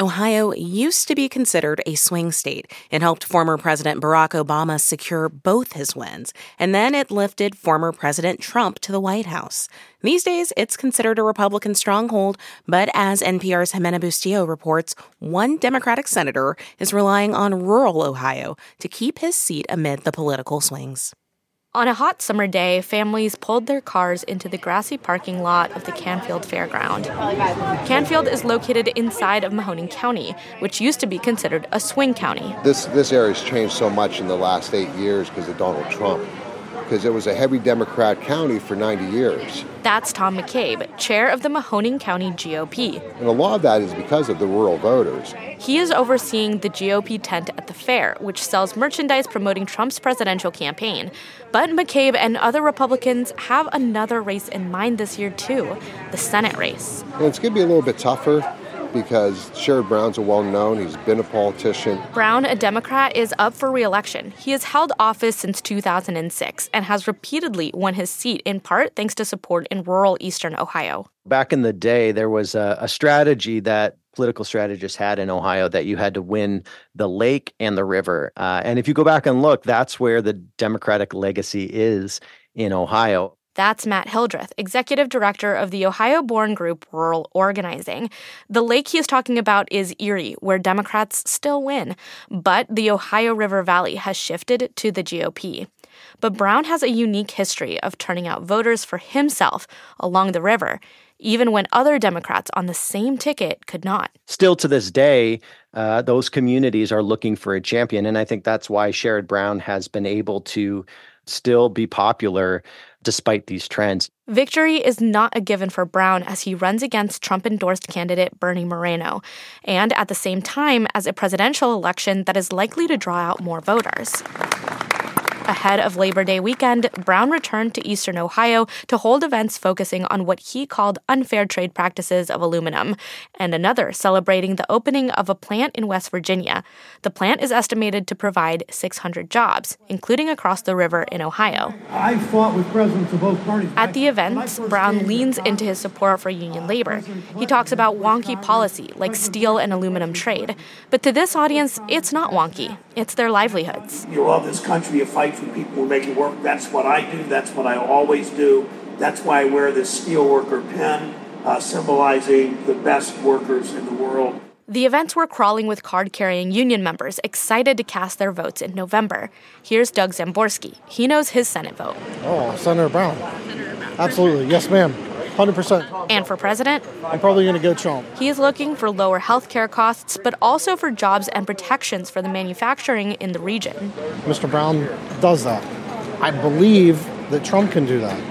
Ohio used to be considered a swing state and helped former President Barack Obama secure both his wins, and then it lifted former President Trump to the White House. These days, it's considered a Republican stronghold, but as NPR's Jimena Bustillo reports, one Democratic senator is relying on rural Ohio to keep his seat amid the political swings. On a hot summer day, families pulled their cars into the grassy parking lot of the Canfield Fairground. Canfield is located inside of Mahoning County, which used to be considered a swing county. This area has changed so much in the last 8 years because of Donald Trump, because it was a heavy Democrat county for 90 years. That's Tom McCabe, chair of the Mahoning County GOP. And a lot of that is because of the rural voters. He is overseeing the GOP tent at the fair, which sells merchandise promoting Trump's presidential campaign. But McCabe and other Republicans have another race in mind this year, too, the Senate race. And it's going to be a little bit tougher because Sherrod Brown's a well-known. He's been a politician. Brown, a Democrat, is up for re-election. He has held office since 2006 and has repeatedly won his seat, in part thanks to support in rural eastern Ohio. Back in the day, there was a strategy that political strategists had in Ohio that you had to win the lake and the river. And if you go back and look, that's where the Democratic legacy is in Ohio. That's Matt Hildreth, executive director of the Ohio-born group Rural Organizing. The lake he is talking about is Erie, where Democrats still win. But the Ohio River Valley has shifted to the GOP. But Brown has a unique history of turning out voters for himself along the river, even when other Democrats on the same ticket could not. Still to this day, those communities are looking for a champion, and I think that's why Sherrod Brown has been able to still be popular despite these trends. Victory is not a given for Brown as he runs against Trump-endorsed candidate Bernie Moreno, and at the same time as a presidential election that is likely to draw out more voters. Ahead of Labor Day weekend, Brown returned to eastern Ohio to hold events focusing on what he called unfair trade practices of aluminum, and another celebrating the opening of a plant in West Virginia. The plant is estimated to provide 600 jobs, including across the river in Ohio. I fought with presidents of both parties. At the event, Brown leans into his support for union labor. He talks about wonky policy like steel and aluminum trade. But to this audience, it's not wonky. It's their livelihoods. You love this country, you fight for people who make it work. That's what I do. That's what I always do. That's why I wear this steelworker pin, symbolizing the best workers in the world. The events were crawling with card-carrying union members excited to cast their votes in November. Here's Doug Zamborski. He knows his Senate vote. Oh, Senator Brown. Absolutely. Yes, ma'am. 100%. And for president? I'm probably going to go Trump. He is looking for lower health care costs, but also for jobs and protections for the manufacturing in the region. Mr. Brown does that. I believe that Trump can do that.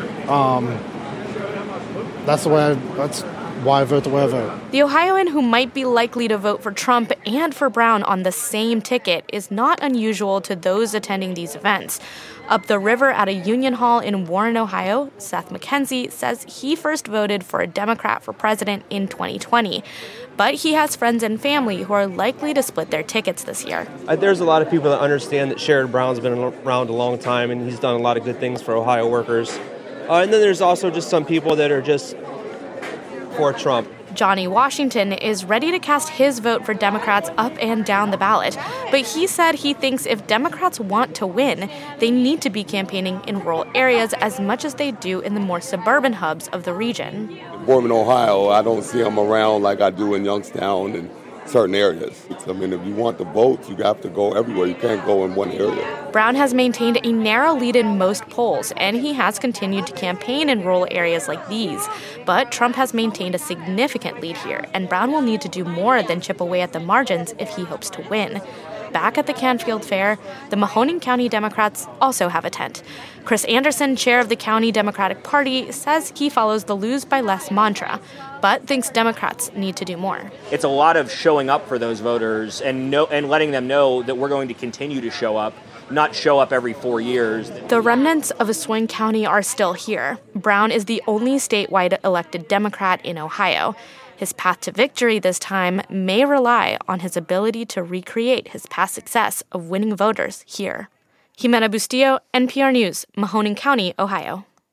That's why I vote the way I vote. The Ohioan who might be likely to vote for Trump and for Brown on the same ticket is not unusual to those attending these events. Up the river at a union hall in Warren, Ohio, Seth McKenzie says he first voted for a Democrat for president in 2020. But he has friends and family who are likely to split their tickets this year. There's a lot of people that understand that Sherrod Brown's been around a long time and he's done a lot of good things for Ohio workers. And then there's also just some people that are just for Trump. Johnny Washington is ready to cast his vote for Democrats up and down the ballot. But he said he thinks if Democrats want to win, they need to be campaigning in rural areas as much as they do in the more suburban hubs of the region. Born in Ohio, I don't see them around like I do in Youngstown and certain areas. I mean, if you want the votes, you have to go everywhere. You can't go in one area. Brown has maintained a narrow lead in most polls, and he has continued to campaign in rural areas like these. But Trump has maintained a significant lead here, and Brown will need to do more than chip away at the margins if he hopes to win. Back at the Canfield Fair, the Mahoning County Democrats also have a tent. Chris Anderson, chair of the County Democratic Party, says he follows the lose by less mantra, but thinks Democrats need to do more. It's a lot of showing up for those voters and letting them know that we're going to continue to show up, not show up every 4 years. The remnants of a swing county are still here. Brown is the only statewide elected Democrat in Ohio. His path to victory this time may rely on his ability to recreate his past success of winning voters here. Jimena Bustillo, NPR News, Mahoning County, Ohio.